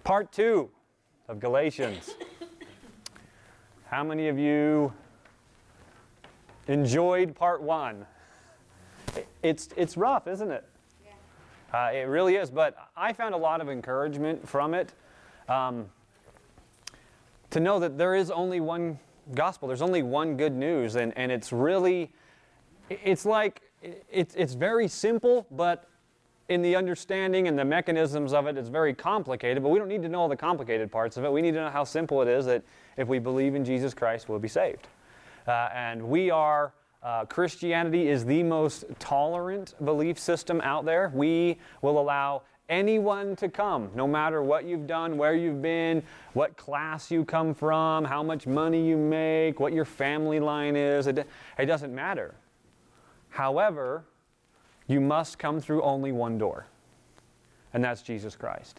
Part 2 of Galatians. How many of you enjoyed part 1? It's rough, isn't it? Yeah. It really is, but I found a lot of encouragement from it. To know that there is only one gospel, there's only one good news, and it's really, it's very simple, but in the understanding and the mechanisms of it, it's very complicated, but we don't need to know all the complicated parts of it. We need to know how simple it is that if we believe in Jesus Christ, we'll be saved. And we are, Christianity is the most tolerant belief system out there. We will allow anyone to come, no matter what you've done, where you've been, what class you come from, how much money you make, what your family line is. It doesn't matter. However, you must come through only one door, and that's Jesus Christ.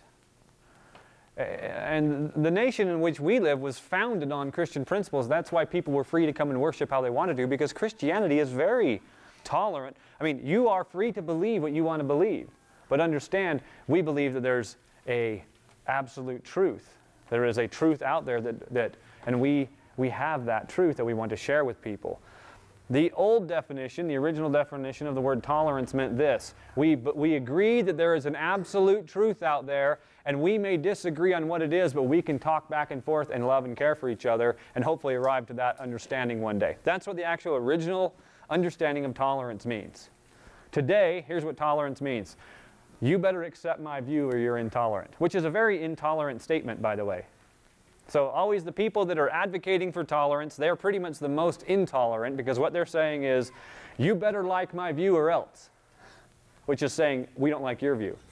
And the nation in which we live was founded on Christian principles. That's why people were free to come and worship how they wanted to, because Christianity is very tolerant. I mean, you are free to believe what you want to believe, but understand, we believe that there's a absolute truth. There is a truth out there and we have that truth that we want to share with people. The old definition, the original definition of the word tolerance meant this. We agree that there is an absolute truth out there, and we may disagree on what it is, but we can talk back and forth and love and care for each other and hopefully arrive to that understanding one day. That's what the actual original understanding of tolerance means. Today, here's what tolerance means. You better accept my view or you're intolerant, which is a very intolerant statement, by the way. So always the people that are advocating for tolerance, they're pretty much the most intolerant, because what they're saying is, you better like my view or else, which is saying, we don't like your view.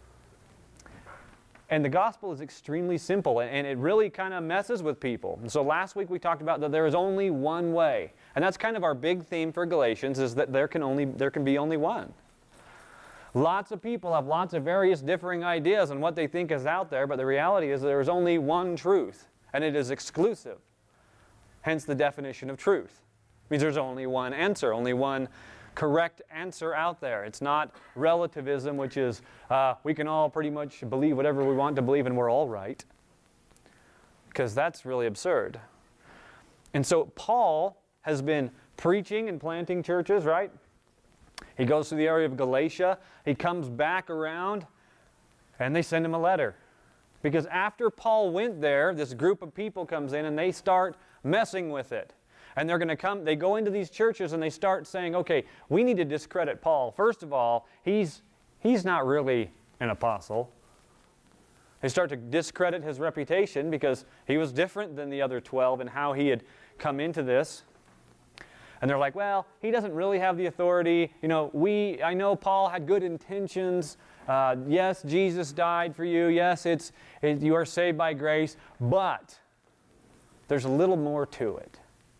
And the gospel is extremely simple, and it really kind of messes with people. And so last week we talked about that there is only one way. And that's kind of our big theme for Galatians, is that there can be only one. Lots of people have lots of various differing ideas on what they think is out there, but the reality is there is only one truth, and it is exclusive. Hence the definition of truth. It means there's only one answer, only one correct answer out there. It's not relativism, which is we can all pretty much believe whatever we want to believe and we're all right, because that's really absurd. And so Paul has been preaching and planting churches, right? He goes to the area of Galatia. He comes back around, and they send him a letter. Because after Paul went there, this group of people comes in, and they start messing with it. And they're going to come, they go into these churches, and they start saying, okay, we need to discredit Paul. First of all, he's not really an apostle. They start to discredit his reputation because he was different than the other 12 in how he had come into this. And they're like, well, he doesn't really have the authority. You know, I know Paul had good intentions. Yes, Jesus died for you. Yes, you are saved by grace. But there's a little more to it.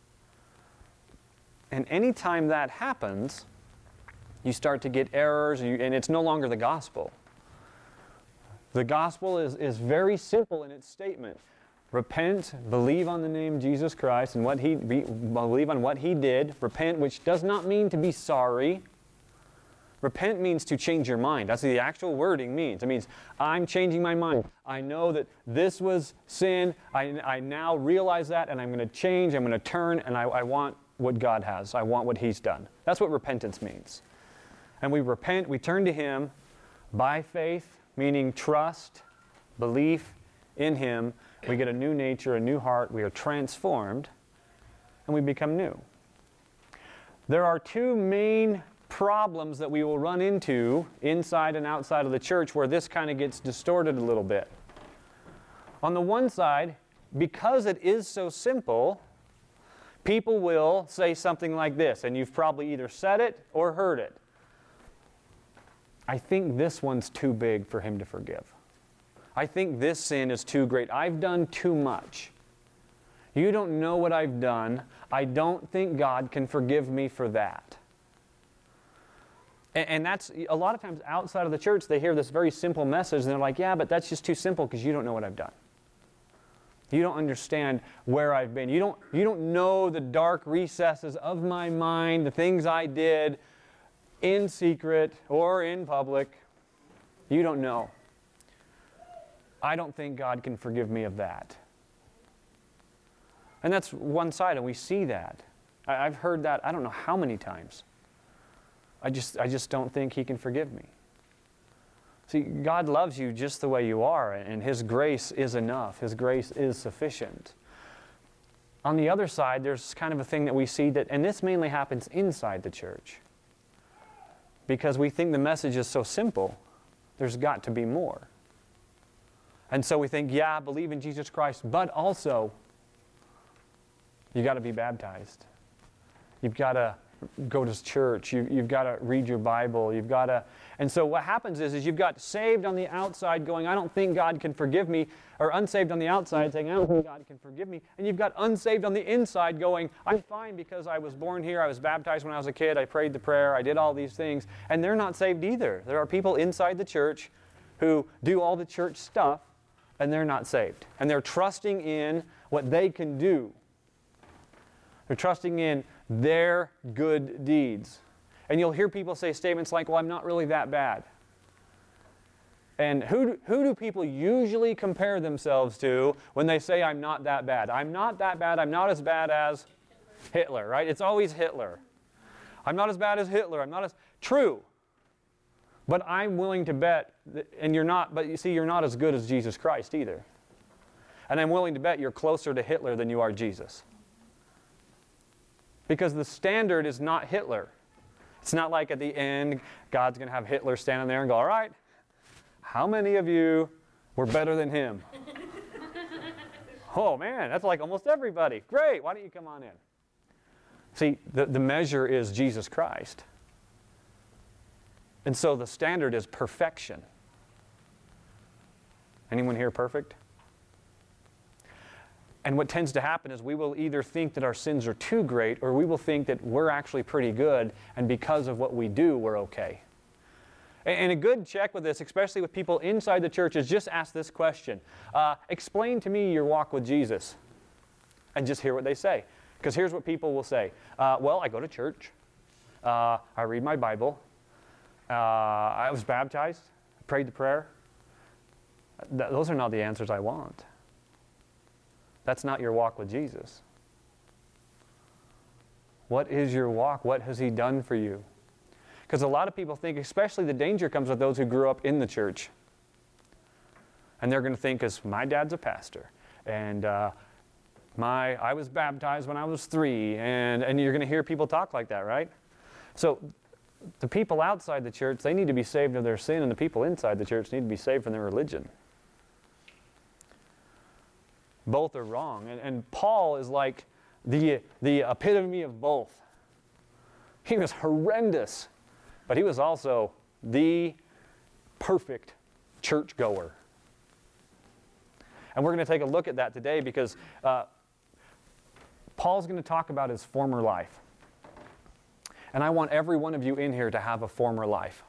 And anytime that happens, you start to get errors, and it's no longer the gospel. The gospel is very simple in its statement. Repent, believe on the name Jesus Christ and believe on what He did. Repent, which does not mean to be sorry. Repent means to change your mind. That's what the actual wording means. It means, I'm changing my mind. I know that this was sin. I now realize that, and I'm going to change. I'm going to turn, and I want what God has. I want what He's done. That's what repentance means. And we repent, we turn to Him by faith, meaning trust, belief in Him. We get a new nature, a new heart. We are transformed, and we become new. There are two main problems that we will run into inside and outside of the church where this kind of gets distorted a little bit. On the one side, because it is so simple, people will say something like this, and you've probably either said it or heard it. I think this one's too big for Him to forgive. I think this sin is too great. I've done too much. You don't know what I've done. I don't think God can forgive me for that. And that's, a lot of times outside of the church, they hear this very simple message, and they're like, yeah, but that's just too simple because you don't know what I've done. You don't understand where I've been. You don't know the dark recesses of my mind, the things I did in secret or in public. You don't know. I don't think God can forgive me of that. And that's one side, and we see that. I've heard that I don't know how many times. I just don't think He can forgive me. See, God loves you just the way you are, and His grace is enough. His grace is sufficient. On the other side, there's kind of a thing that we see that, and this mainly happens inside the church, because we think the message is so simple, there's got to be more. And so we think, yeah, believe in Jesus Christ, but also, you got to be baptized. You've got to go to church. You've got to read your Bible. You've got to... And so what happens is you've got saved on the outside going, I don't think God can forgive me, or unsaved on the outside saying, I don't think God can forgive me. And you've got unsaved on the inside going, I'm fine because I was born here, I was baptized when I was a kid, I prayed the prayer, I did all these things. And they're not saved either. There are people inside the church who do all the church stuff, and they're not saved. And they're trusting in what they can do. They're trusting in their good deeds. And you'll hear people say statements like, well, I'm not really that bad. And who do people usually compare themselves to when they say, I'm not that bad? I'm not that bad. I'm not as bad as Hitler, right? It's always Hitler. I'm not as bad as Hitler. I'm not as... True. But I'm willing to bet, and you're not, but you see, you're not as good as Jesus Christ either. And I'm willing to bet you're closer to Hitler than you are Jesus. Because the standard is not Hitler. It's not like at the end, God's going to have Hitler standing there and go, all right, how many of you were better than him? Oh man, that's like almost everybody. Great, why don't you come on in? See, the measure is Jesus Christ. And so the standard is perfection. Anyone here perfect? And what tends to happen is we will either think that our sins are too great, or we will think that we're actually pretty good, and because of what we do, we're okay. And a good check with this, especially with people inside the church, is just ask this question. Explain to me your walk with Jesus. And just hear what they say. Because here's what people will say. Well, I go to church. I read my Bible. I was baptized. I prayed the prayer. Those are not the answers I want. That's not your walk with Jesus. What is your walk? What has He done for you? Because a lot of people think, especially the danger comes with those who grew up in the church. And they're going to think, because my dad's a pastor, and I was baptized when I was 3, and you're going to hear people talk like that, right? So the people outside the church, they need to be saved of their sin, and the people inside the church need to be saved from their religion. Both are wrong. And Paul is like the epitome of both. He was horrendous, but he was also the perfect churchgoer. And we're going to take a look at that today because Paul's going to talk about his former life. And I want every one of you in here to have a former life.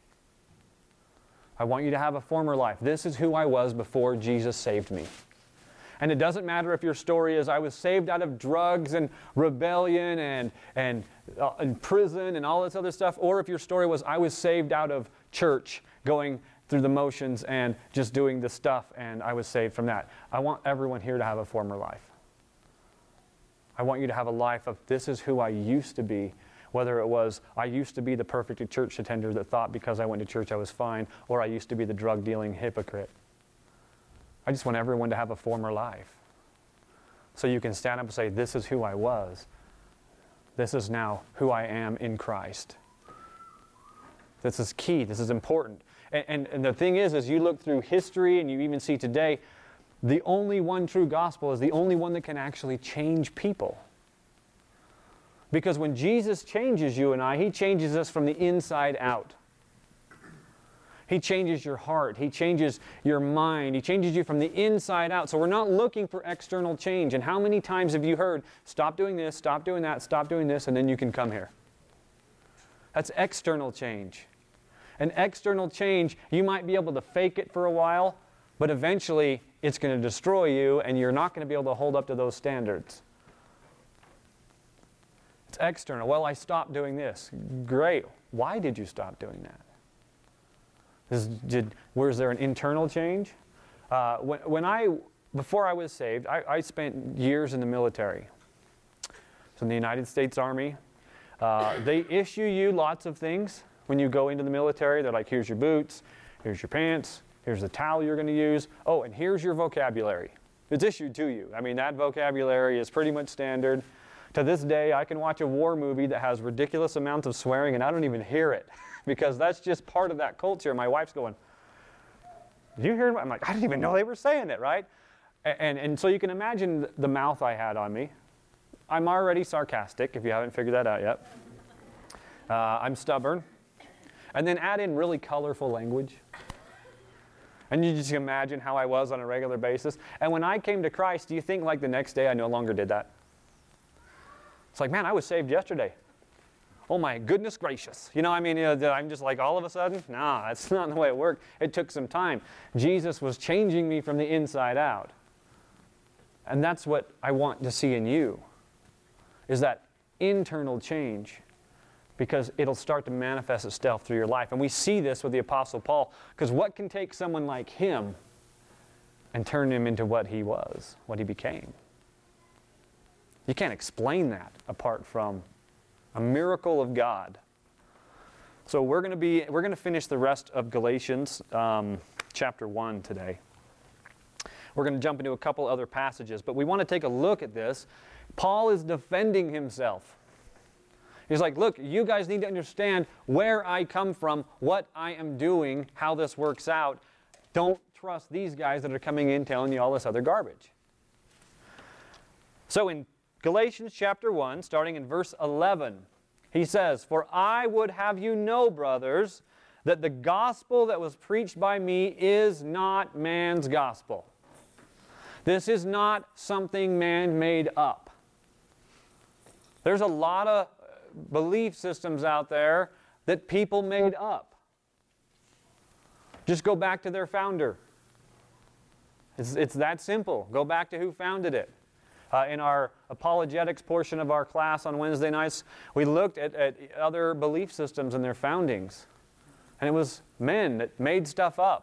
I want you to have a former life. This is who I was before Jesus saved me. And it doesn't matter if your story is I was saved out of drugs and rebellion and prison and all this other stuff, or if your story was I was saved out of church going through the motions and just doing the stuff and I was saved from that. I want everyone here to have a former life. I want you to have a life of this is who I used to be, whether it was I used to be the perfect church attender that thought because I went to church I was fine, or I used to be the drug-dealing hypocrite. I just want everyone to have a former life. So you can stand up and say, this is who I was. This is now who I am in Christ. This is key. This is important. And the thing is you look through history and you even see today, the only one true gospel is the only one that can actually change people. Because when Jesus changes you and I, He changes us from the inside out. He changes your heart. He changes your mind. He changes you from the inside out. So we're not looking for external change. And how many times have you heard, stop doing this, stop doing that, stop doing this, and then you can come here? That's external change. An external change, you might be able to fake it for a while, but eventually it's going to destroy you and you're not going to be able to hold up to those standards. It's external. Well, I stopped doing this. Great. Why did you stop doing that? Was there an internal change? Before I was saved, I spent years in the military. So in the United States Army, they issue you lots of things when you go into the military. They're like, here's your boots, here's your pants, here's the towel you're going to use. Oh, and here's your vocabulary. It's issued to you. I mean, that vocabulary is pretty much standard. To this day, I can watch a war movie that has ridiculous amounts of swearing and I don't even hear it because that's just part of that culture. My wife's going, did you hear it? I'm like, I didn't even know they were saying it, right? And so you can imagine the mouth I had on me. I'm already sarcastic, if you haven't figured that out yet. I'm stubborn. And then add in really colorful language. And you just imagine how I was on a regular basis. And when I came to Christ, do you think like the next day I no longer did that? It's like, man, I was saved yesterday. Oh my goodness gracious. I'm just like all of a sudden? Nah, that's not the way it worked. It took some time. Jesus was changing me from the inside out. And that's what I want to see in you, is that internal change, because it'll start to manifest itself through your life. And we see this with the Apostle Paul, because what can take someone like him and turn him into what he was, what he became? You can't explain that apart from a miracle of God. So we're going to finish the rest of Galatians chapter 1 today. We're going to jump into a couple other passages, but we want to take a look at this. Paul is defending himself. He's like, look, you guys need to understand where I come from, what I am doing, how this works out. Don't trust these guys that are coming in telling you all this other garbage. So in Galatians chapter 1, starting in verse 11, he says, "For I would have you know, brothers, that the gospel that was preached by me is not man's gospel." This is not something man made up. There's a lot of belief systems out there that people made up. Just go back to their founder. It's that simple. Go back to who founded it. In our apologetics portion of our class on Wednesday nights, we looked at other belief systems and their foundings. And it was men that made stuff up.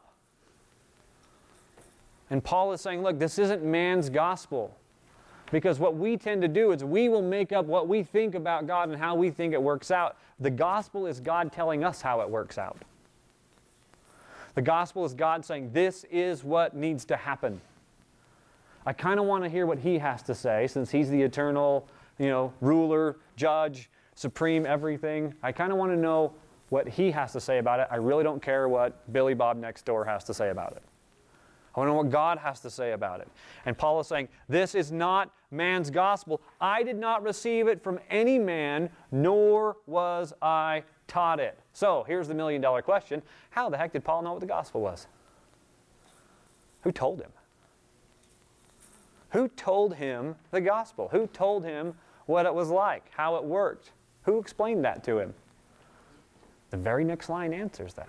And Paul is saying, look, this isn't man's gospel. Because what we tend to do is we will make up what we think about God and how we think it works out. The gospel is God telling us how it works out. The gospel is God saying, this is what needs to happen. I kind of want to hear what he has to say, since he's the eternal, ruler, judge, supreme everything. I kind of want to know what he has to say about it. I really don't care what Billy Bob next door has to say about it. I want to know what God has to say about it. And Paul is saying, this is not man's gospel. I did not receive it from any man, nor was I taught it. So here's the million-dollar question. How the heck did Paul know what the gospel was? Who told him? Who told him the gospel? Who told him what it was like, how it worked? Who explained that to him? The very next line answers that.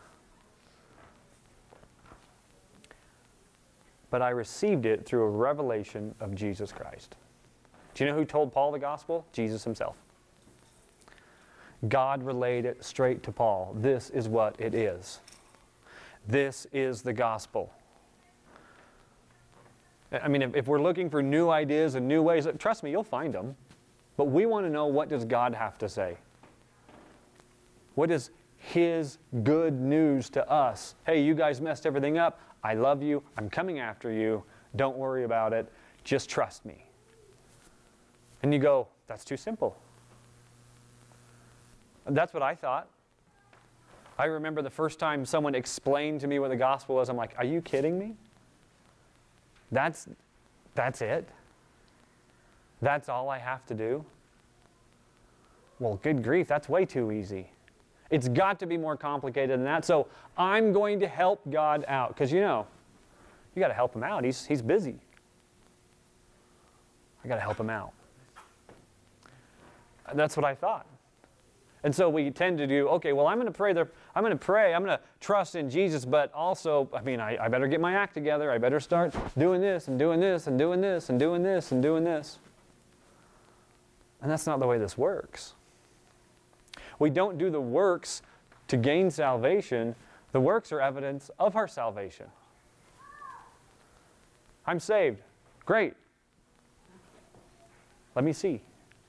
But I received it through a revelation of Jesus Christ. Do you know who told Paul the gospel? Jesus himself. God relayed it straight to Paul. This is what it is. This is the gospel. I mean, if we're looking for new ideas and new ways, trust me, you'll find them. But we want to know, what does God have to say? What is his good news to us? Hey, you guys messed everything up. I love you. I'm coming after you. Don't worry about it. Just trust me. And you go, that's too simple. That's what I thought. I remember the first time someone explained to me what the gospel was, I'm like, are you kidding me? That's it? That's all I have to do? Well, good grief, that's way too easy. It's got to be more complicated than that. So I'm going to help God out. Because you got to help him out. He's busy. I got to help him out. That's what I thought. And so we tend to do, okay, well, I'm going to pray, I'm going to trust in Jesus, but also, I better get my act together. I better start doing this and doing this and doing this and doing this and doing this. And that's not the way this works. We don't do the works to gain salvation. The works are evidence of our salvation. I'm saved. Great. Let me see.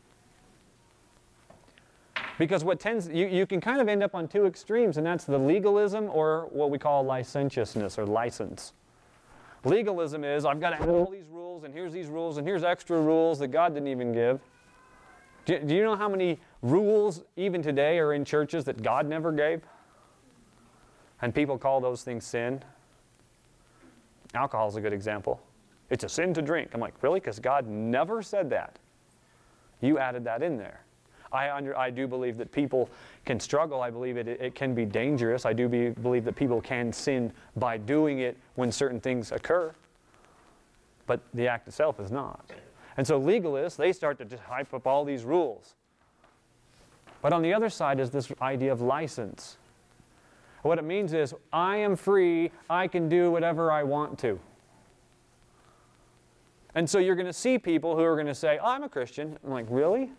Because what tends, you can kind of end up on two extremes, and that's the legalism or what we call licentiousness or license. Legalism is, I've got to have all these rules, and here's extra rules that God didn't even give. Do you know how many rules even today are in churches that God never gave? And people call those things sin. Alcohol is a good example. It's a sin to drink. I'm like, really? Because God never said that. You added that in there. I do believe that people can struggle. I believe it can be dangerous. I do believe that people can sin by doing it when certain things occur. But the act itself is not. And so legalists, they start to just hype up all these rules. But on the other side is this idea of license. What it means is, I am free. I can do whatever I want to. And so you're going to see people who are going to say, oh, I'm a Christian. I'm like, really?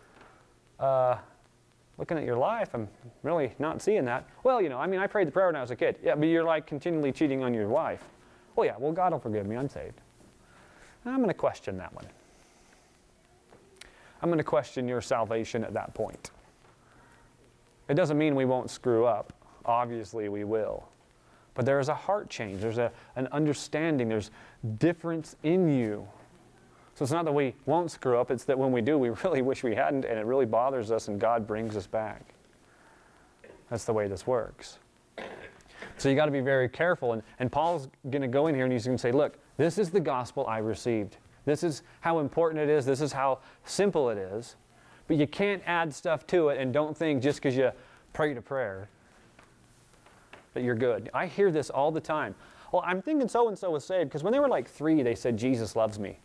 Looking at your life, I'm really not seeing that. Well, I prayed the prayer when I was a kid. Yeah, but you're like continually cheating on your wife. Well, yeah, God will forgive me. I'm saved. I'm going to question that one. I'm going to question your salvation at that point. It doesn't mean we won't screw up. Obviously, we will. But there is a heart change. There's an understanding. There's difference in you. So it's not that we won't screw up, it's that when we do, we really wish we hadn't, and it really bothers us, and God brings us back. That's the way this works. So you got to be very careful, and Paul's going to go in here and he's going to say, look, this is the gospel I received. This is how important it is. This is how simple it is. But you can't add stuff to it and don't think just because you prayed a prayer that you're good. I hear this all the time. Well, I'm thinking so-and-so was saved because when they were like 3, they said, Jesus loves me.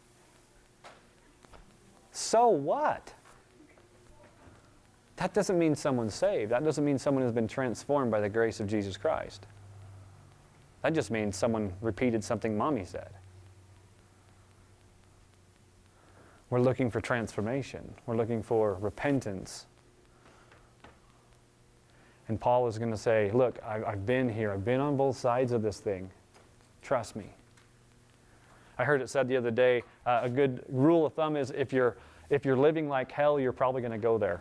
So what? That doesn't mean someone's saved. That doesn't mean someone has been transformed by the grace of Jesus Christ. That just means someone repeated something mommy said. We're looking for transformation. We're looking for repentance. And Paul is going to say, look, I've been here. I've been on both sides of this thing. Trust me. I heard it said the other day, a good rule of thumb is if you're living like hell, you're probably going to go there.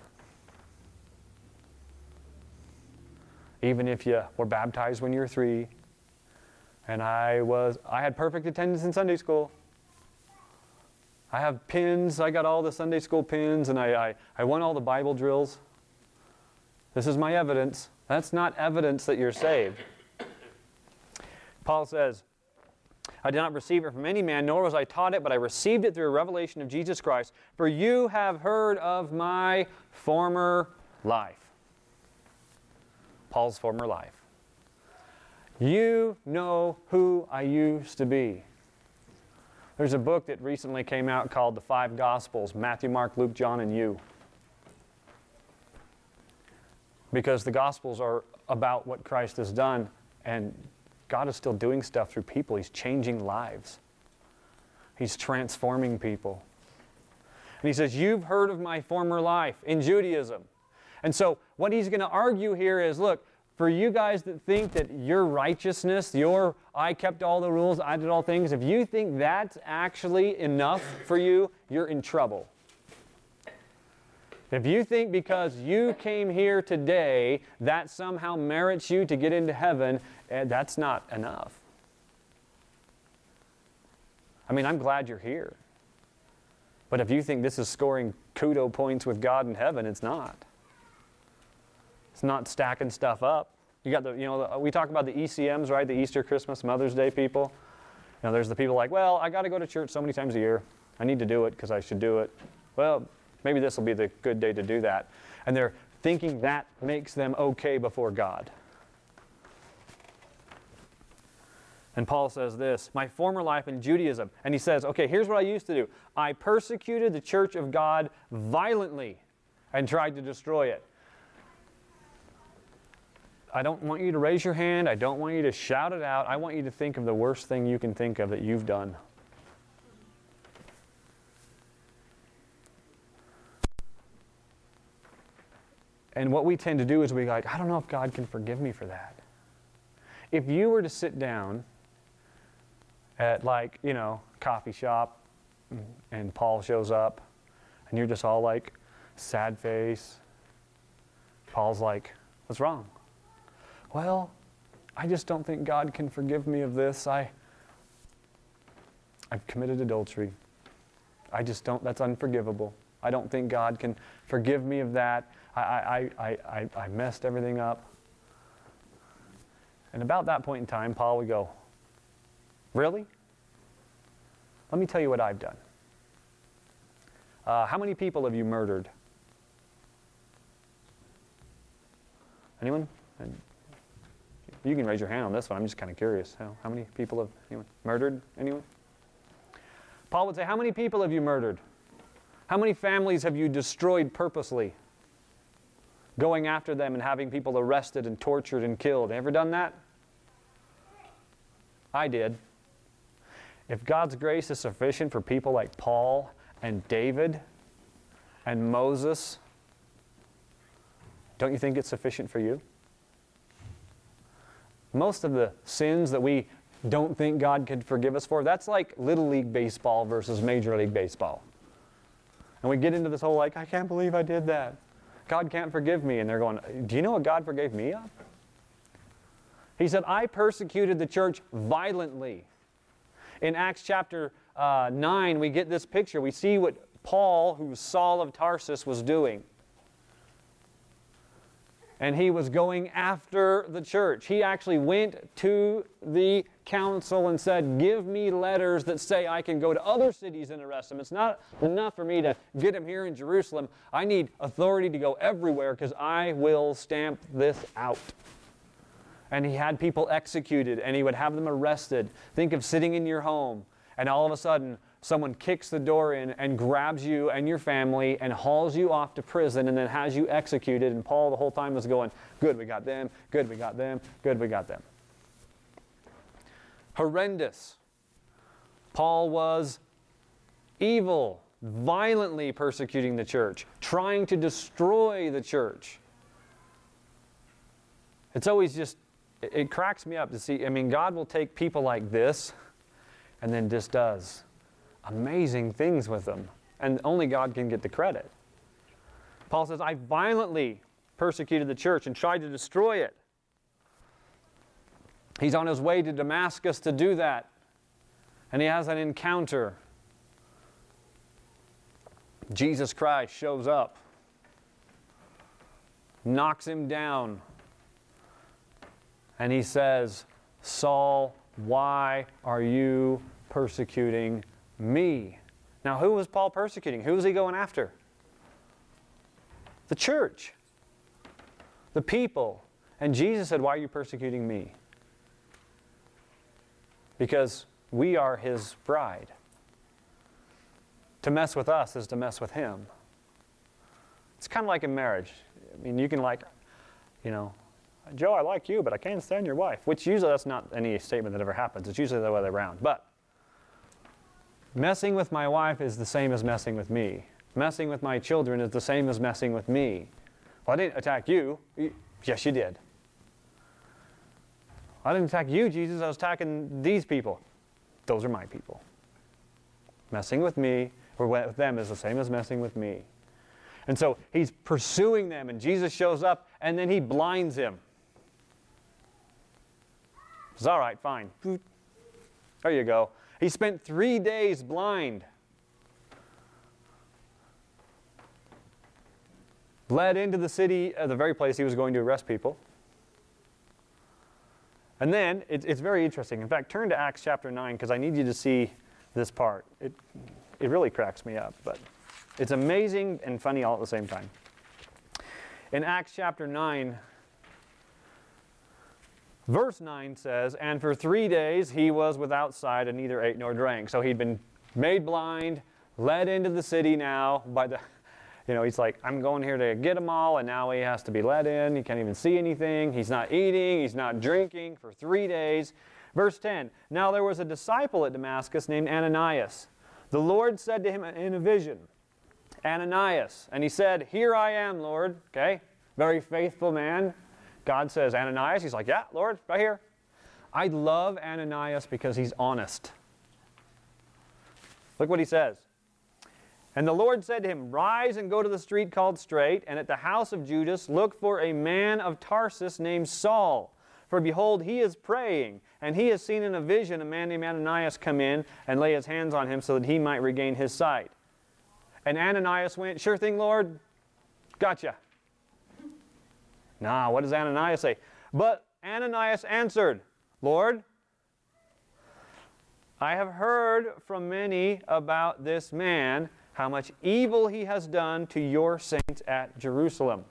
Even if you were baptized when you were 3, and I had perfect attendance in Sunday school. I have pins. I got all the Sunday school pins, and I won all the Bible drills. This is my evidence. That's not evidence that you're saved. Paul says, I did not receive it from any man, nor was I taught it, but I received it through a revelation of Jesus Christ. For you have heard of my former life. Paul's former life. You know who I used to be. There's a book that recently came out called The 5 Gospels, Matthew, Mark, Luke, John, and you. Because the Gospels are about what Christ has done, and God is still doing stuff through people. He's changing lives. He's transforming people. And he says, you've heard of my former life in Judaism. And so what he's going to argue here is, look, for you guys that think that your righteousness, I kept all the rules, I did all things, if you think that's actually enough for you, you're in trouble. If you think because you came here today, that somehow merits you to get into heaven, that's not enough. I mean, I'm glad you're here. But if you think this is scoring kudo points with God in heaven, it's not. It's not stacking stuff up. You got we talk about the ECMs, right? The Easter, Christmas, Mother's Day people. There's the people like, well, I got to go to church so many times a year. I need to do it because I should do it. Well, maybe this will be the good day to do that. And they're thinking that makes them okay before God. And Paul says this, my former life in Judaism. And he says, okay, here's what I used to do. I persecuted the church of God violently and tried to destroy it. I don't want you to raise your hand. I don't want you to shout it out. I want you to think of the worst thing you can think of that you've done. And what we tend to do is we like, I don't know if God can forgive me for that. If you were to sit down at coffee shop, and Paul shows up, and you're just all like, sad face. Paul's like, what's wrong? Well, I just don't think God can forgive me of this. I've committed adultery. I just don't, that's unforgivable. I don't think God can forgive me of that. I messed everything up. And about that point in time, Paul would go, really? Let me tell you what I've done. How many people have you murdered? Anyone? You can raise your hand on this one. I'm just kind of curious. How many people have anyone murdered? Anyone? Paul would say, how many people have you murdered? How many families have you destroyed purposely? Going after them and having people arrested and tortured and killed. Ever done that? I did. If God's grace is sufficient for people like Paul and David and Moses, don't you think it's sufficient for you? Most of the sins that we don't think God could forgive us for, that's like Little League Baseball versus Major League Baseball. And we get into this whole I can't believe I did that. God can't forgive me. And they're going, do you know what God forgave me of? He said, I persecuted the church violently. In Acts chapter 9, we get this picture. We see what Paul, who's Saul of Tarsus, was doing. And he was going after the church. He actually went to the council and said, give me letters that say I can go to other cities and arrest them. It's not enough for me to get him here in Jerusalem. I need authority to go everywhere because I will stamp this out. And he had people executed, and he would have them arrested. Think of sitting in your home, and all of a sudden, someone kicks the door in and grabs you and your family and hauls you off to prison and then has you executed. And Paul the whole time was going, good, we got them. Good, we got them. Good, we got them. Horrendous. Paul was evil, violently persecuting the church, trying to destroy the church. It's always just, it cracks me up to see, God will take people like this and then just does amazing things with them. And only God can get the credit. Paul says, I violently persecuted the church and tried to destroy it. He's on his way to Damascus to do that. And he has an encounter. Jesus Christ shows up, knocks him down, and he says, Saul, why are you persecuting me? Now, who was Paul persecuting? Who was he going after? The church. The people. And Jesus said, why are you persecuting me? Because we are his bride. To mess with us is to mess with him. It's kind of like in marriage. You can Joe, I like you, but I can't stand your wife. Which usually that's not any statement that ever happens. It's usually the other way around. But messing with my wife is the same as messing with me. Messing with my children is the same as messing with me. Well, I didn't attack you. Yes, you did. I didn't attack you, Jesus. I was attacking these people. Those are my people. Messing with me or with them is the same as messing with me. And so he's pursuing them, and Jesus shows up, and then he blinds him. It's all right, fine. There you go. He spent 3 days blind. Led into the city, the very place he was going to arrest people. And then, it's very interesting. In fact, turn to Acts chapter 9, because I need you to see this part. It really cracks me up, but it's amazing and funny all at the same time. In Acts chapter 9, verse 9 says, and for 3 days he was without sight and neither ate nor drank. So he'd been made blind, led into the city now by the, he's like, I'm going here to get them all, and now he has to be led in. He can't even see anything. He's not eating. He's not drinking for 3 days. Verse 10, now there was a disciple at Damascus named Ananias. The Lord said to him in a vision, Ananias. And he said, here I am, Lord. Okay, very faithful man. God says, Ananias. He's like, yeah, Lord, right here. I love Ananias because he's honest. Look what he says. And the Lord said to him, rise and go to the street called Straight, and at the house of Judas look for a man of Tarsus named Saul. For behold, he is praying, and he has seen in a vision a man named Ananias come in and lay his hands on him so that he might regain his sight. And Ananias went, sure thing, Lord. Gotcha. Nah, what does Ananias say? But Ananias answered, Lord, I have heard from many about this man, how much evil he has done to your saints at Jerusalem.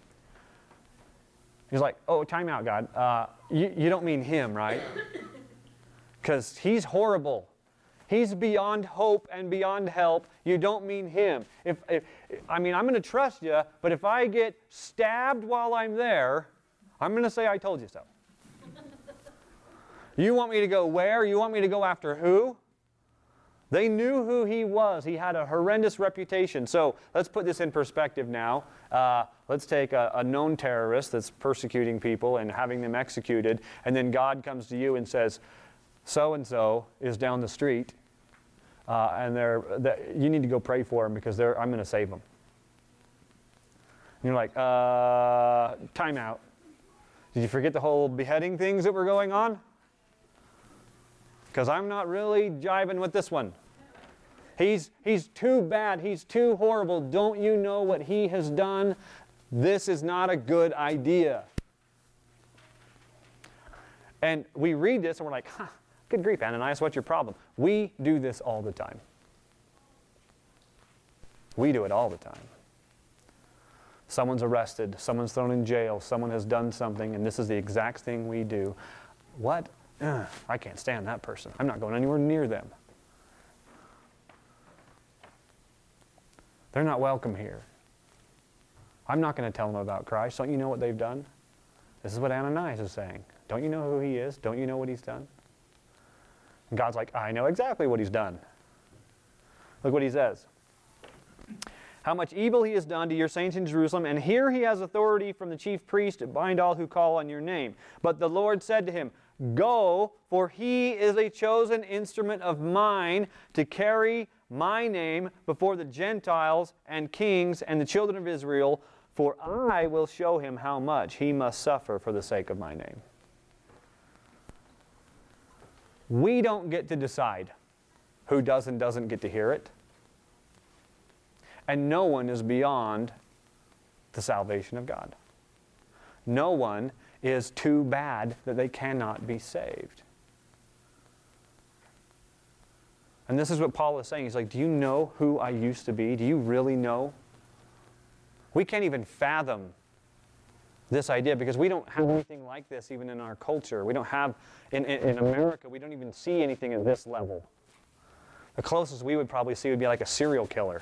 He's like, oh, time out, God. You don't mean him, right? Because he's horrible. He's beyond hope and beyond help. You don't mean him. I'm going to trust you, but if I get stabbed while I'm there, I'm going to say I told you so. You want me to go where? You want me to go after who? They knew who he was. He had a horrendous reputation. So let's put this in perspective now. Let's take a known terrorist that's persecuting people and having them executed, and then God comes to you and says, so-and-so is down the street, and you need to go pray for him because I'm going to save him. And you're like, time out. Did you forget the whole beheading things that were going on? Because I'm not really jiving with this one. He's too bad. He's too horrible. Don't you know what he has done? This is not a good idea. And we read this and we're like, good grief, Ananias, what's your problem? We do this all the time. We do it all the time. Someone's arrested. Someone's thrown in jail. Someone has done something, and this is the exact thing we do. What? I can't stand that person. I'm not going anywhere near them. They're not welcome here. I'm not going to tell them about Christ. Don't you know what they've done? This is what Ananias is saying. Don't you know who he is? Don't you know what he's done? And God's like, I know exactly what he's done. Look what he says. How much evil he has done to your saints in Jerusalem, and here he has authority from the chief priest to bind all who call on your name. But the Lord said to him, go, for he is a chosen instrument of mine to carry my name before the Gentiles and kings and the children of Israel, for I will show him how much he must suffer for the sake of my name. We don't get to decide who does and doesn't get to hear it. And no one is beyond the salvation of God. No one is too bad that they cannot be saved. And this is what Paul is saying. He's like, do you know who I used to be? Do you really know? We can't even fathom this idea because we don't have anything like this even in our culture. We don't have, in America, we don't even see anything at this level. The closest we would probably see would be like a serial killer.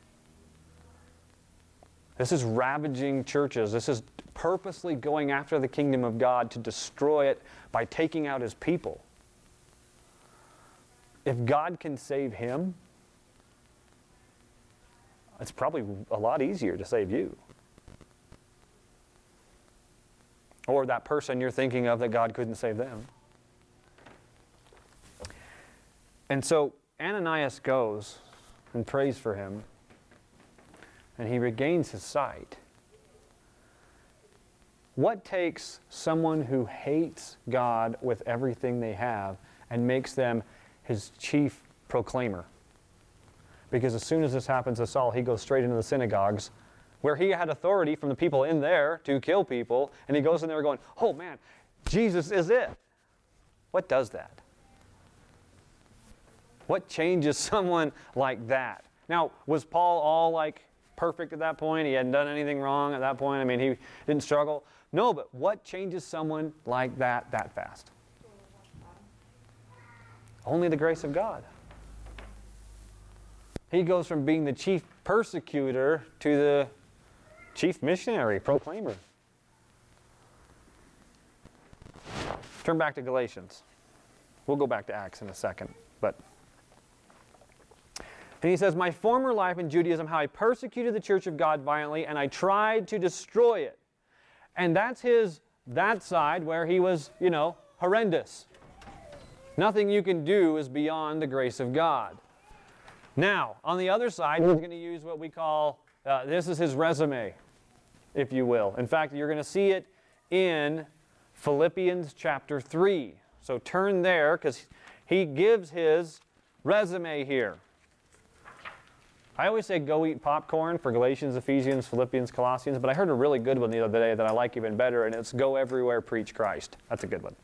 This is ravaging churches. This is purposely going after the kingdom of God to destroy it by taking out his people. If God can save him, it's probably a lot easier to save you. Or that person you're thinking of that God couldn't save them. And so Ananias goes and prays for him, and he regains his sight. What takes someone who hates God with everything they have and makes them his chief proclaimer? Because as soon as this happens to Saul, he goes straight into the synagogues where he had authority from the people in there to kill people, and he goes in there going, oh man, Jesus is it. What does that? What changes someone like that? Now, was Paul all like perfect at that point? He hadn't done anything wrong at that point? I mean, he didn't struggle? No, but what changes someone like that fast? Only the grace of God. He goes from being the chief persecutor to the chief missionary, proclaimer. Turn back to Galatians. We'll go back to Acts in a second. And he says, my former life in Judaism, how I persecuted the church of God violently, and I tried to destroy it. And that's that side where he was, horrendous. Nothing you can do is beyond the grace of God. Now, on the other side, he's going to use what we call, this is his resume, if you will. In fact, you're going to see it in Philippians chapter 3. So turn there, because he gives his resume here. I always say go eat popcorn for Galatians, Ephesians, Philippians, Colossians, but I heard a really good one the other day that I like even better, and it's go everywhere, preach Christ. That's a good one.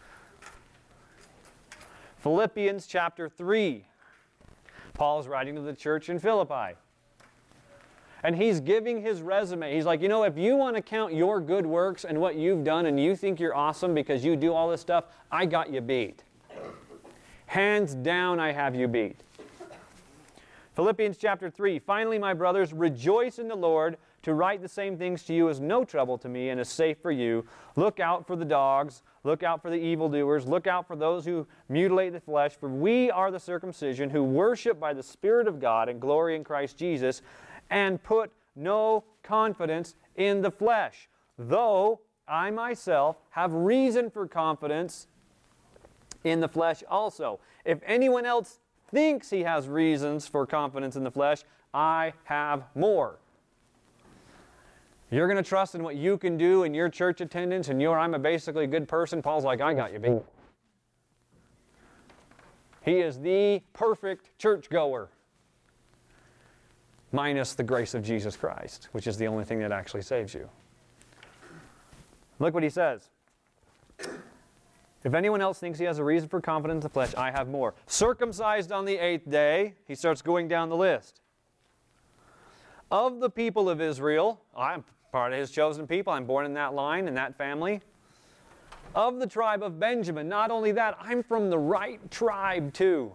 Philippians chapter 3. Paul's writing to the church in Philippi. And he's giving his resume. He's like, you know, if you want to count your good works and what you've done and you think you're awesome because you do all this stuff, I got you beat. Hands down, I have you beat. Philippians chapter 3, finally, my brothers, rejoice in the Lord. To write the same things to you is no trouble to me and is safe for you. Look out for the dogs. Look out for the evildoers. Look out for those who mutilate the flesh. For we are the circumcision who worship by the Spirit of God and glory in Christ Jesus and put no confidence in the flesh. Though I myself have reason for confidence in the flesh also. If anyone else thinks he has reasons for confidence in the flesh, I have more. You're going to trust in what you can do in your church attendance and I'm a basically good person. Paul's like, I got you, baby. He is the perfect churchgoer, minus the grace of Jesus Christ, which is the only thing that actually saves you. Look what he says. If anyone else thinks he has a reason for confidence in the flesh, I have more. Circumcised on the 8th day, he starts going down the list. Of the people of Israel, I'm part of his chosen people. I'm born in that line, in that family. Of the tribe of Benjamin, not only that, I'm from the right tribe too.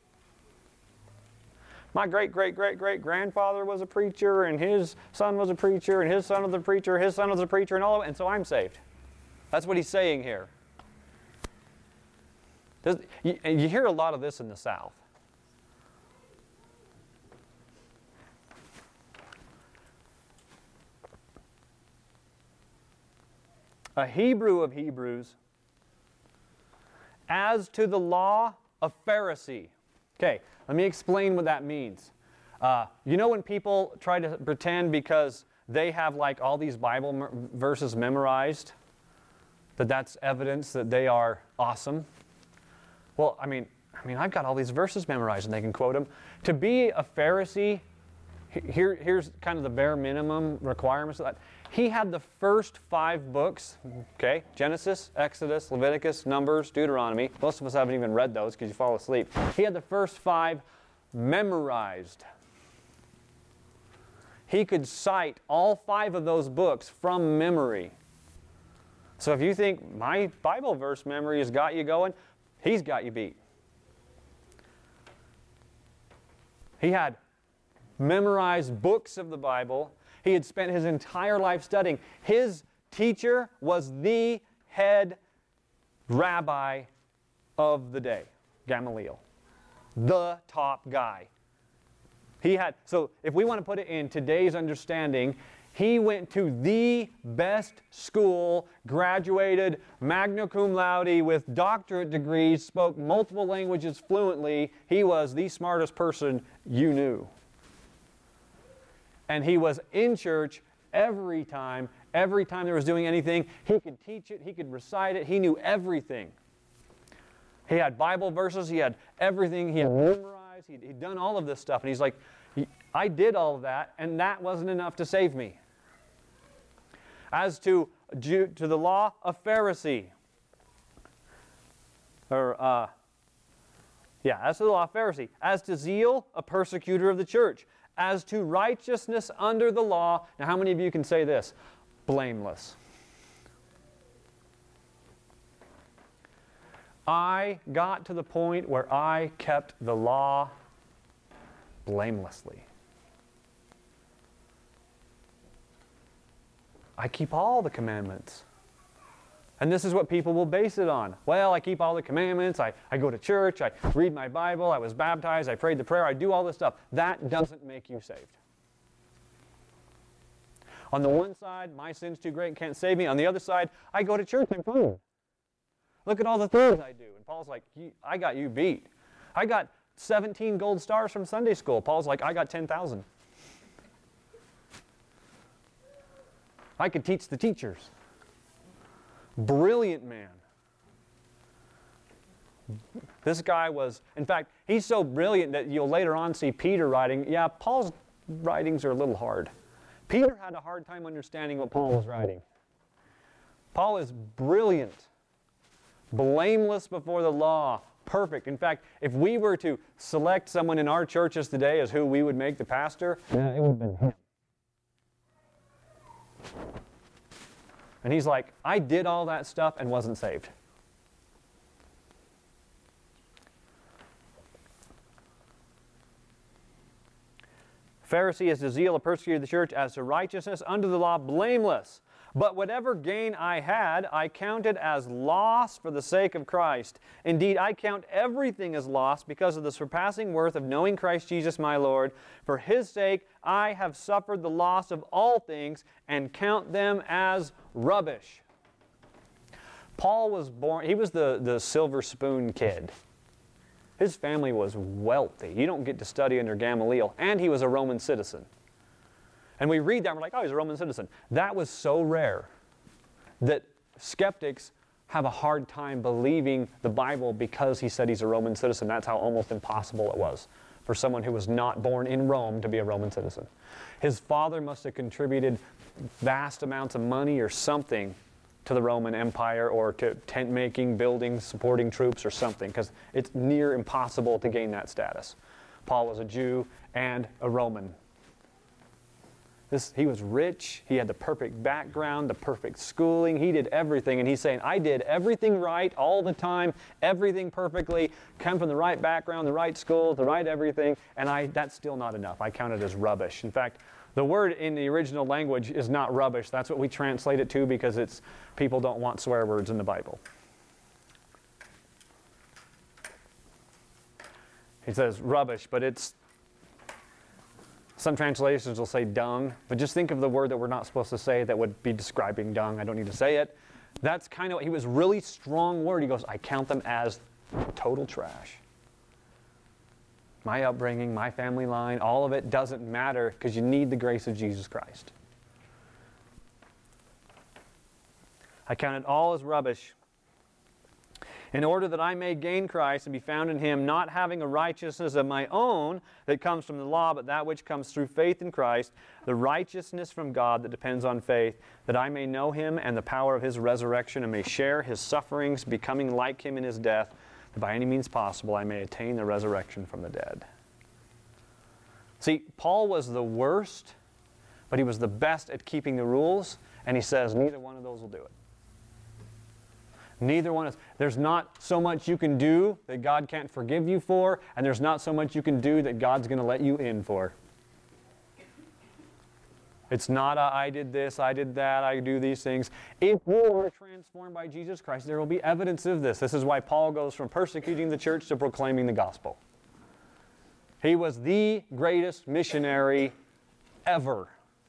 My great-great-great-great-grandfather was a preacher, and his son was a preacher, and his son was a preacher, his son was a preacher, and all of it, and so I'm saved. That's what he's saying here. You hear a lot of this in the South. A Hebrew of Hebrews, as to the law, a Pharisee. Okay, let me explain what that means. You know when people try to pretend because they have like all these Bible verses memorized, that's evidence that they are awesome? Well, I mean, I've got all these verses memorized and they can quote them. To be a Pharisee, here's kind of the bare minimum requirements of that. He had the first 5 books, okay? Genesis, Exodus, Leviticus, Numbers, Deuteronomy. Most of us haven't even read those because you fall asleep. He had the first 5 memorized. He could cite all 5 of those books from memory. So if you think my Bible verse memory has got you going, he's got you beat. He had memorized books of the Bible. He had spent his entire life studying. His teacher was the head rabbi of the day, Gamaliel. The top guy. So if we want to put it in today's understanding, he went to the best school, graduated magna cum laude with doctorate degrees, spoke multiple languages fluently. He was the smartest person you knew. And he was in church every time there was doing anything. He could teach it, he could recite it, he knew everything. He had Bible verses, he had everything, he had memorized, he'd done all of this stuff. And he's like, I did all of that, and that wasn't enough to save me. As to the law, a Pharisee. As to the law, a Pharisee. As to zeal, a persecutor of the church. As to righteousness under the law, now how many of you can say this? Blameless. I got to the point where I kept the law blamelessly. I keep all the commandments. And this is what people will base it on. Well, I keep all the commandments, I go to church, I read my Bible, I was baptized, I prayed the prayer, I do all this stuff. That doesn't make you saved. On the one side, my sin's too great and can't save me. On the other side, I go to church and I'm fine. Look at all the things I do. And Paul's like, I got you beat. I got 17 gold stars from Sunday school. Paul's like, I got 10,000. I could teach the teachers. Brilliant man. This guy was, in fact, he's so brilliant that you'll later on see Peter writing, yeah, Paul's writings are a little hard. Peter had a hard time understanding what Paul was writing. Paul is brilliant, blameless before the law, perfect. In fact, if we were to select someone in our churches today as who we would make the pastor, yeah, it would have been him. And he's like, I did all that stuff and wasn't saved. Pharisee, as to zeal, a persecutor of the church, as to righteousness, under the law, blameless. But whatever gain I had, I counted as loss for the sake of Christ. Indeed, I count everything as loss because of the surpassing worth of knowing Christ Jesus my Lord. For His sake, I have suffered the loss of all things and count them as rubbish. Paul was born, he was the silver spoon kid. His family was wealthy. You don't get to study under Gamaliel. And he was a Roman citizen. And we read that and we're like, oh, he's a Roman citizen. That was so rare that skeptics have a hard time believing the Bible because he said he's a Roman citizen. That's how almost impossible it was for someone who was not born in Rome to be a Roman citizen. His father must have contributed vast amounts of money or something to the Roman Empire or to tent making, building, supporting troops or something, because it's near impossible to gain that status. Paul was a Jew and a Roman. He was rich, he had the perfect background, the perfect schooling, he did everything, and he's saying, I did everything right all the time, everything perfectly, come from the right background, the right school, the right everything, and that's still not enough. I count it as rubbish. In fact, the word in the original language is not rubbish. That's what we translate it to because people don't want swear words in the Bible. He says rubbish, but some translations will say dung, but just think of the word that we're not supposed to say that would be describing dung. I don't need to say it. That's kind of, he was really strong word. He goes, I count them as total trash. My upbringing, my family line, all of it doesn't matter because you need the grace of Jesus Christ. I count it all as rubbish in order that I may gain Christ and be found in Him, not having a righteousness of my own that comes from the law, but that which comes through faith in Christ, the righteousness from God that depends on faith, that I may know Him and the power of His resurrection and may share His sufferings, becoming like Him in His death, that by any means possible I may attain the resurrection from the dead. See, Paul was the worst, but he was the best at keeping the rules, and he says neither one of those will do it. Neither one is. There's not so much you can do that God can't forgive you for, and there's not so much you can do that God's going to let you in for. It's not I did this, I did that, I do these things. If you are transformed by Jesus Christ, there will be evidence of this. This is why Paul goes from persecuting the church to proclaiming the gospel. He was the greatest missionary ever.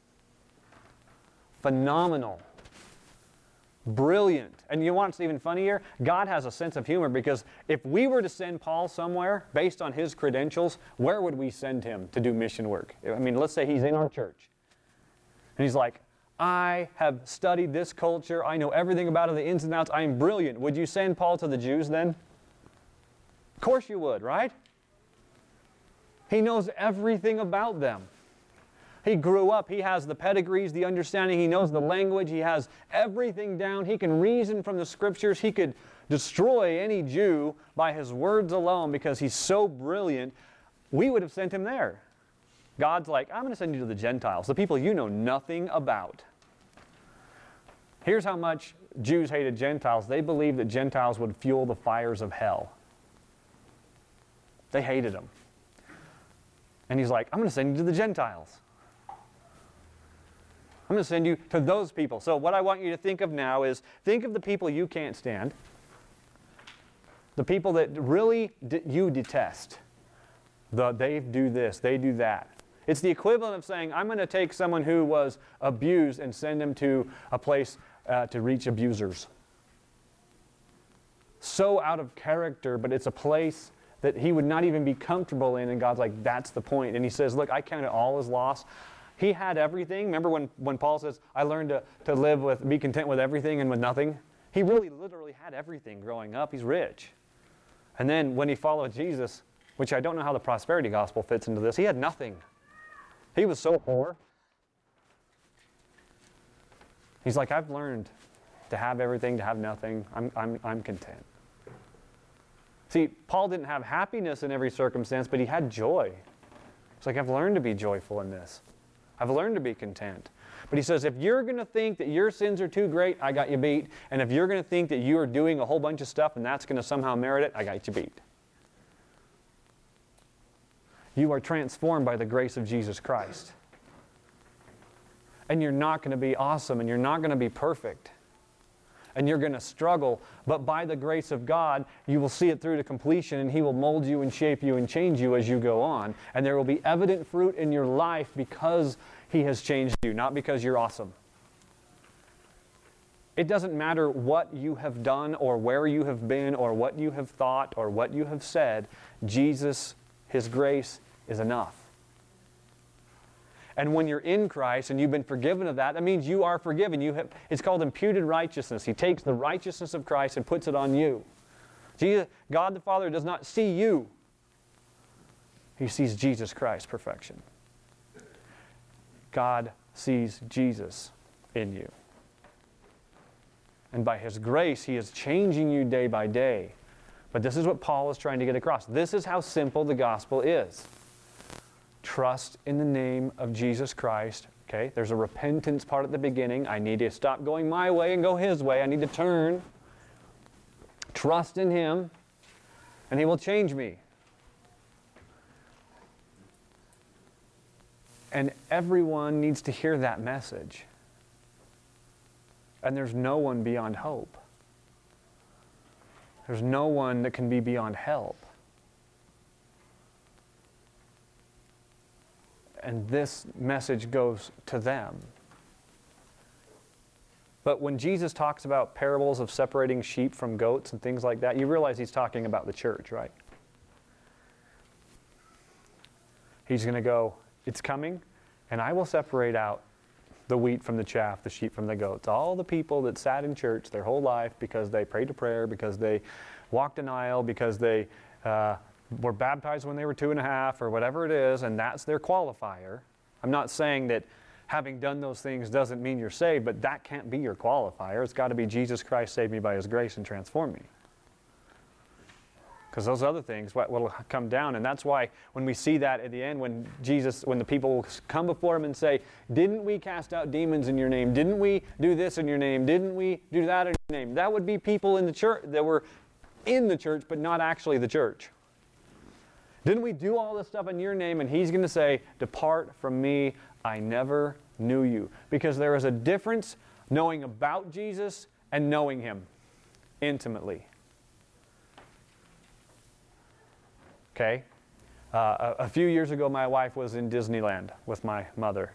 Phenomenal. Brilliant. And you want what's even funnier? God has a sense of humor because if we were to send Paul somewhere based on his credentials, where would we send him to do mission work? I mean, let's say he's in our church. And he's like, I have studied this culture. I know everything about it, the ins and outs. I am brilliant. Would you send Paul to the Jews then? Of course you would, right? He knows everything about them. He grew up. He has the pedigrees, the understanding. He knows the language. He has everything down. He can reason from the Scriptures. He could destroy any Jew by his words alone because he's so brilliant. We would have sent him there. God's like, I'm going to send you to the Gentiles, the people you know nothing about. Here's how much Jews hated Gentiles. They believed that Gentiles would fuel the fires of hell. They hated them. And he's like, I'm going to send you to the Gentiles. I'm going to send you to those people. So what I want you to think of now is, think of the people you can't stand. The people that really you detest. They do this, they do that. It's the equivalent of saying, I'm going to take someone who was abused and send them to a place to reach abusers. So out of character, but it's a place that he would not even be comfortable in, and God's like, that's the point. And he says, look, I count it all as loss. He had everything. Remember when Paul says, I learned to be content with everything and with nothing? He really literally had everything growing up. He's rich. And then when he followed Jesus, which I don't know how the prosperity gospel fits into this, he had nothing. He was so poor. He's like, I've learned to have everything, to have nothing. I'm content. See, Paul didn't have happiness in every circumstance, but he had joy. It's like, I've learned to be joyful in this. I've learned to be content. But he says, if you're going to think that your sins are too great, I got you beat. And if you're going to think that you are doing a whole bunch of stuff and that's going to somehow merit it, I got you beat. You are transformed by the grace of Jesus Christ. And you're not going to be awesome, and you're not going to be perfect. And you're going to struggle, but by the grace of God, you will see it through to completion, and He will mold you and shape you and change you as you go on. And there will be evident fruit in your life because He has changed you, not because you're awesome. It doesn't matter what you have done or where you have been or what you have thought or what you have said. Jesus, His grace is enough. And when you're in Christ and you've been forgiven of that, that means you are forgiven. It's called imputed righteousness. He takes the righteousness of Christ and puts it on you. Jesus, God the Father does not see you. He sees Jesus Christ, perfection. God sees Jesus in you. And by His grace, He is changing you day by day. But this is what Paul is trying to get across. This is how simple the gospel is. Trust in the name of Jesus Christ. Okay, there's a repentance part at the beginning. I need to stop going my way and go His way. I need to turn. Trust in Him, and He will change me. And everyone needs to hear that message. And there's no one beyond hope. There's no one that can be beyond help. And this message goes to them. But when Jesus talks about parables of separating sheep from goats and things like that, you realize He's talking about the church, right? He's going to go, it's coming, and I will separate out the wheat from the chaff, the sheep from the goats. All the people that sat in church their whole life because they prayed a prayer, because they walked an aisle, because they were baptized when they were 2.5 or whatever it is, and that's their qualifier. I'm not saying that having done those things doesn't mean you're saved, but that can't be your qualifier. It's got to be Jesus Christ saved me by His grace and transformed me. Because those other things will come down, and that's why when we see that at the end, when the people will come before Him and say, didn't we cast out demons in your name? Didn't we do this in your name? Didn't we do that in your name? That would be people in the church that were in the church, but not actually the church. Didn't we do all this stuff in your name? And He's going to say, depart from me, I never knew you. Because there is a difference knowing about Jesus and knowing Him intimately. Okay? A few years ago, my wife was in Disneyland with my mother.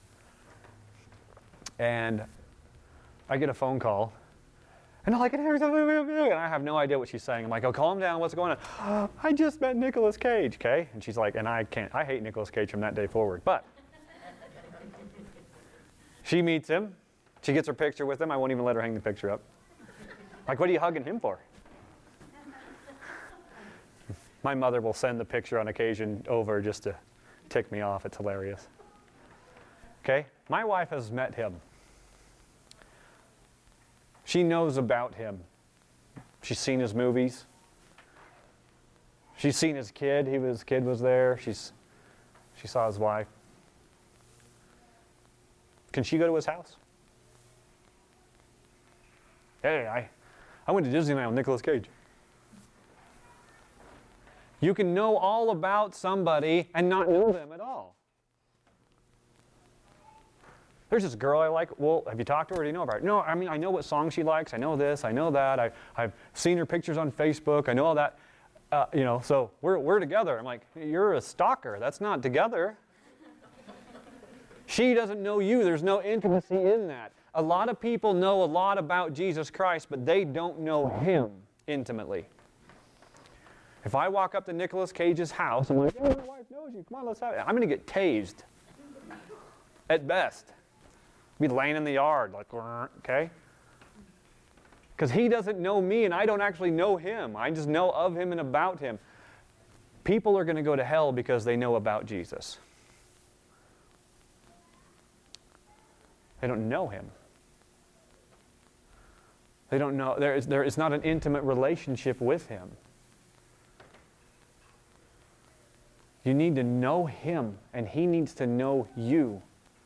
And I get a phone call. And I can hear something, and I have no idea what she's saying. I'm like, oh, calm down, what's going on? I just met Nicolas Cage, okay? And she's like, and I hate Nicolas Cage from that day forward. But she meets him. She gets her picture with him. I won't even let her hang the picture up. Like, what are you hugging him for? My mother will send the picture on occasion over just to tick me off. It's hilarious. Okay? My wife has met him. She knows about him. She's seen his movies. She's seen his kid. His kid was there. She saw his wife. Can she go to his house? Hey, I went to Disneyland with Nicolas Cage. You can know all about somebody and not know them at all. There's this girl I like. Well, have you talked to her? Do you know about her? No, I mean, I know what song she likes. I know this. I know that. I've seen her pictures on Facebook. I know all that. So we're together. I'm like, you're a stalker. That's not together. She doesn't know you. There's no intimacy in that. A lot of people know a lot about Jesus Christ, but they don't know Him intimately. If I walk up to Nicolas Cage's house, I'm like, "Yeah, my wife knows you. Come on, let's have it." I'm going to get tased. At best. Be laying in the yard, like, okay? Because he doesn't know me, and I don't actually know him. I just know of him and about him. People are going to go to hell because they know about Jesus. They don't know him. They don't know. There is not an intimate relationship with him. You need to know him, and he needs to know you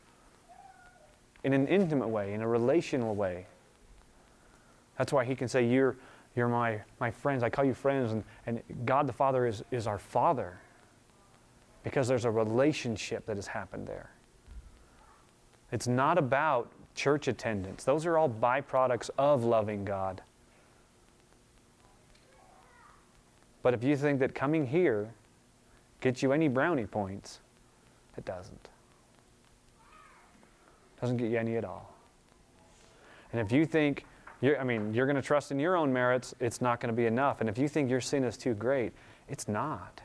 in an intimate way, in a relational way. That's why he can say, you're my friends. I call you friends. And God the Father is our Father. Because there's a relationship that has happened there. It's not about church attendance. Those are all byproducts of loving God. But if you think that coming here gets you any brownie points, it doesn't. It doesn't get you any at all. And if you think you're going to trust in your own merits, it's not going to be enough. And if you think your sin is too great, it's not.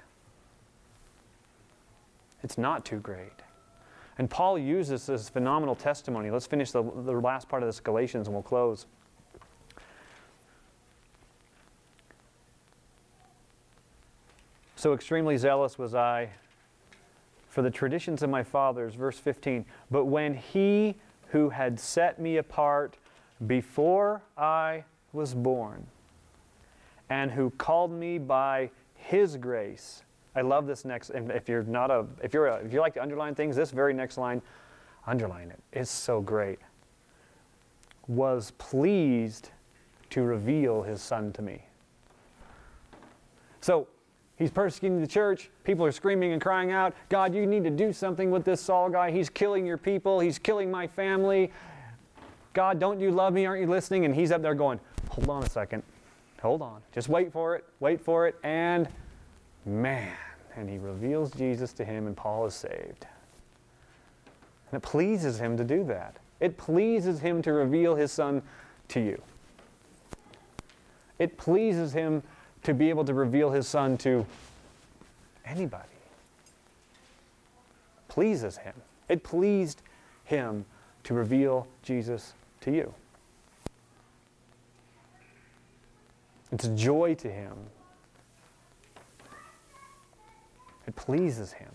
It's not too great. And Paul uses this phenomenal testimony. Let's finish the last part of this Galatians and we'll close. So extremely zealous was I for the traditions of my fathers, verse 15. But when he who had set me apart before I was born, and who called me by his grace. I love this next, and if you like to underline things, this very next line, underline it. It's so great. Was pleased to reveal his Son to me. So, he's persecuting the church. People are screaming and crying out, God, you need to do something with this Saul guy. He's killing your people. He's killing my family. God, don't you love me? Aren't you listening? And he's up there going, hold on a second. Hold on. Just wait for it. And man, and he reveals Jesus to him and Paul is saved. And it pleases him to do that. It pleases him to reveal his Son to you. It pleases him to be able to reveal his Son to anybody. Pleases him. It pleased him to reveal Jesus to you. It's a joy to him. It pleases him.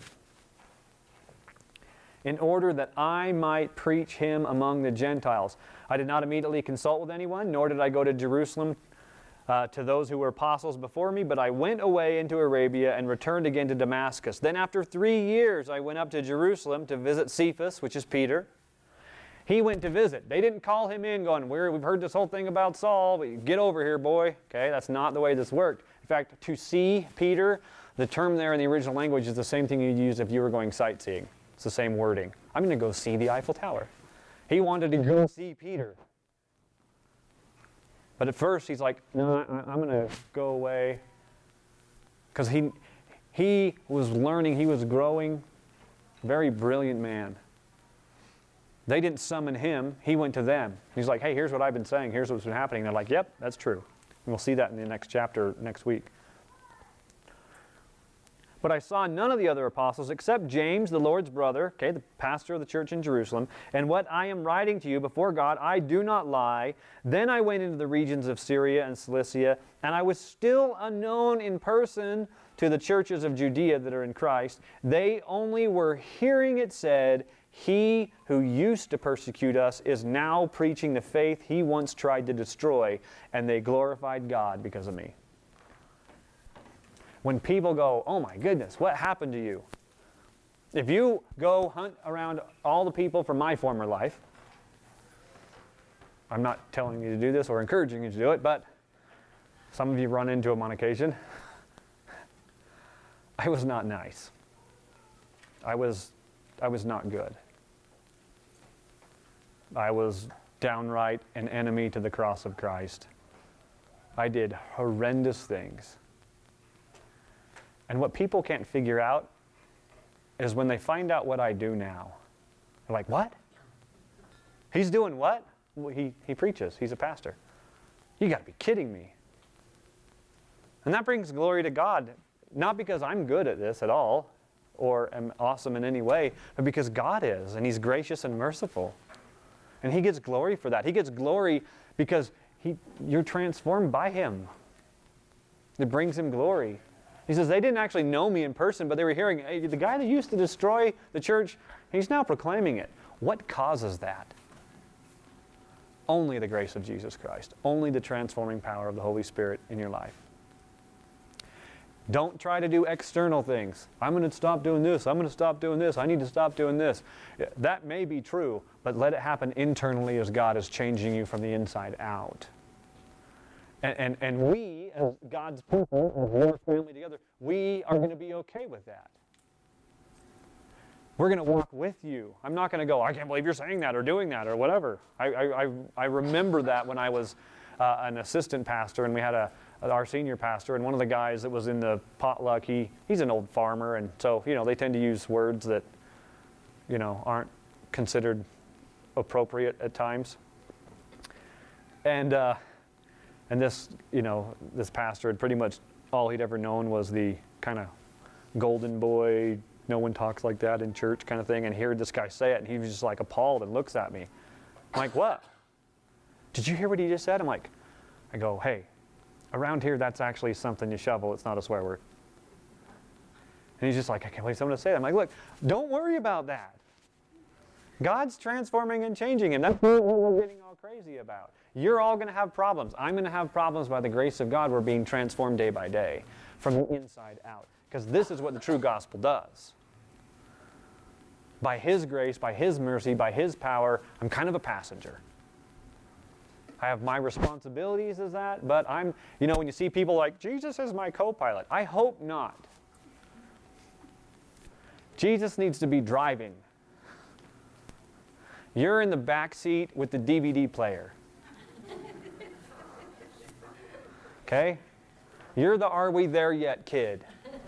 In order that I might preach him among the Gentiles. I did not immediately consult with anyone, nor did I go to Jerusalem to those who were apostles before me, but I went away into Arabia and returned again to Damascus. Then after 3 years I went up to Jerusalem to visit Cephas, which is Peter. He went to visit. They didn't call him in going, we've heard this whole thing about Saul. Get over here, boy. Okay, that's not the way this worked. In fact, to see Peter, the term there in the original language is the same thing you'd use if you were going sightseeing. It's the same wording. I'm going to go see the Eiffel Tower. He wanted to go see Peter. But at first he's like, no, I'm going to go away. Because he was learning, he was growing. Very brilliant man. They didn't summon him. He went to them. He's like, hey, here's what I've been saying. Here's what's been happening. They're like, yep, that's true. And we'll see that in the next chapter next week. But I saw none of the other apostles except James, the Lord's brother, okay, the pastor of the church in Jerusalem. And what I am writing to you before God, I do not lie. Then I went into the regions of Syria and Cilicia, and I was still unknown in person to the churches of Judea that are in Christ. They only were hearing it said, he who used to persecute us is now preaching the faith he once tried to destroy, and they glorified God because of me. When people go, oh my goodness, what happened to you? If you go hunt around all the people from my former life, I'm not telling you to do this or encouraging you to do it, but some of you run into them on occasion. I was not nice. I was not good. I was downright an enemy to the cross of Christ. I did horrendous things. And what people can't figure out is when they find out what I do now. They're like, what? He's doing what? Well, he preaches. He's a pastor. You got to be kidding me. And that brings glory to God, not because I'm good at this at all or am awesome in any way, but because God is, and He's gracious and merciful. And He gets glory for that. He gets glory because you're transformed by Him. It brings Him glory. He says, they didn't actually know me in person, but they were hearing, hey, the guy that used to destroy the church, he's now proclaiming it. What causes that? Only the grace of Jesus Christ. Only the transforming power of the Holy Spirit in your life. Don't try to do external things. I'm going to stop doing this. I'm going to stop doing this. I need to stop doing this. That may be true, but let it happen internally as God is changing you from the inside out. And we, as God's people, as your family together, we are going to be okay with that. We're going to walk with you. I'm not going to go, I can't believe you're saying that or doing that or whatever. I remember that when I was an assistant pastor and we had our senior pastor, and one of the guys that was in the potluck, he's an old farmer, and so, they tend to use words that, aren't considered appropriate at times. And this, this pastor had pretty much all he'd ever known was the kind of golden boy, no one talks like that in church kind of thing, and heard this guy say it, and he was just like appalled and looks at me. I'm like, what? Did you hear what he just said? I go, hey, around here that's actually something you shovel, it's not a swear word. And he's just like, I can't believe someone to say that. I'm like, look, don't worry about that. God's transforming and changing him. That's what we're getting all crazy about. You're all going to have problems. I'm going to have problems. By the grace of God, we're being transformed day by day from the inside out. Because this is what the true gospel does. By His grace, by His mercy, by His power, I'm kind of a passenger. I have my responsibilities as that, but when you see people like, Jesus is my co-pilot, I hope not. Jesus needs to be driving. You're in the back seat with the DVD player. Okay? You're the "Are we there yet" kid.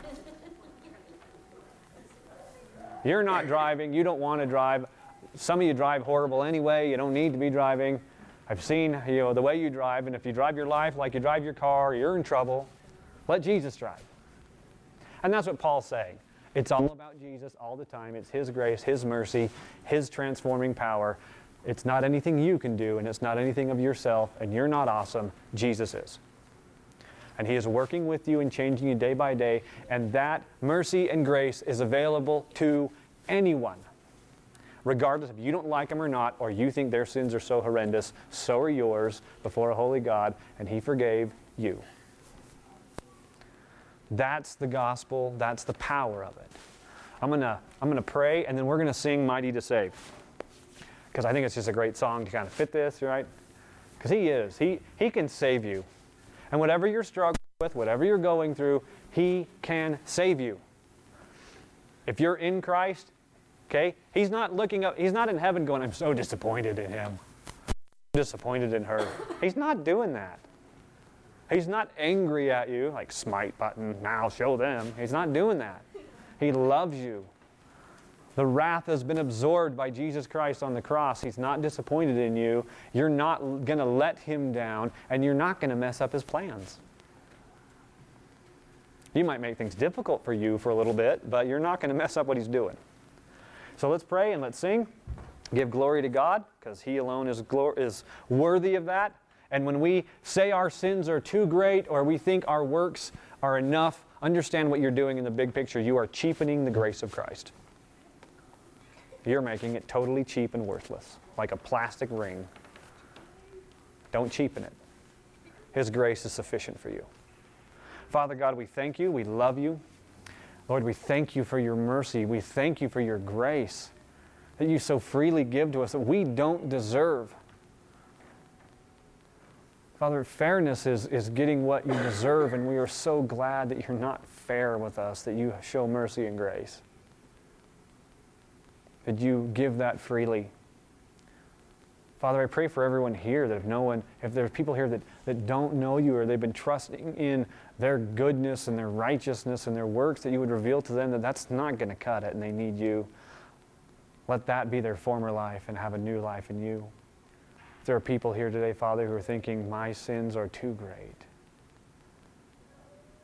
You're not driving. You don't want to drive. Some of you drive horrible anyway. You don't need to be driving. I've seen the way you drive, and if you drive your life like you drive your car, you're in trouble. Let Jesus drive. And that's what Paul's saying. It's all about Jesus all the time. It's His grace, His mercy, His transforming power. It's not anything you can do, and it's not anything of yourself, and you're not awesome. Jesus is. And He is working with you and changing you day by day, and that mercy and grace is available to anyone. Regardless if you don't like them or not, or you think their sins are so horrendous, so are yours before a holy God, and He forgave you. That's the gospel. That's the power of it. I'm gonna pray, and then we're gonna sing "Mighty to Save," because I think it's just a great song to kind of fit this, right? Because He is. He can save you, and whatever you're struggling with, whatever you're going through, He can save you. If you're in Christ, okay, He's not looking up. He's not in heaven going, "I'm so disappointed in him. I'm disappointed in her." He's not doing that. He's not angry at you, like smite button, now show them. He's not doing that. He loves you. The wrath has been absorbed by Jesus Christ on the cross. He's not disappointed in you. You're not going to let Him down, and you're not going to mess up His plans. You might make things difficult for you for a little bit, but you're not going to mess up what He's doing. So let's pray and let's sing. Give glory to God, because He alone is worthy of that. And when we say our sins are too great or we think our works are enough, understand what you're doing in the big picture. You are cheapening the grace of Christ. You're making it totally cheap and worthless, like a plastic ring. Don't cheapen it. His grace is sufficient for you. Father God, we thank You. We love You. Lord, we thank You for Your mercy. We thank You for Your grace that You so freely give to us that we don't deserve. Father, fairness is getting what You deserve, and we are so glad that You're not fair with us, that You show mercy and grace. That You give that freely. Father, I pray for everyone here that if there's people here that don't know You, or they've been trusting in their goodness and their righteousness and their works, that You would reveal to them that that's not going to cut it and they need You. Let that be their former life and have a new life in You. There are people here today, Father, who are thinking, my sins are too great.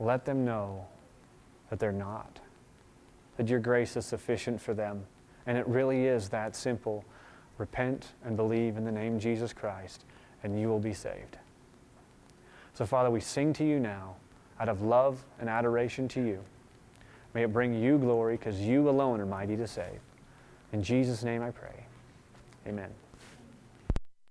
let them know that they're not, that your grace is sufficient for them. And it really is that simple. Repent and believe in the name of Jesus Christ, and you will be saved. So, Father, we sing to you now out of love and adoration to you. May it bring you glory, because you alone are mighty to save. In Jesus' name I pray. Amen.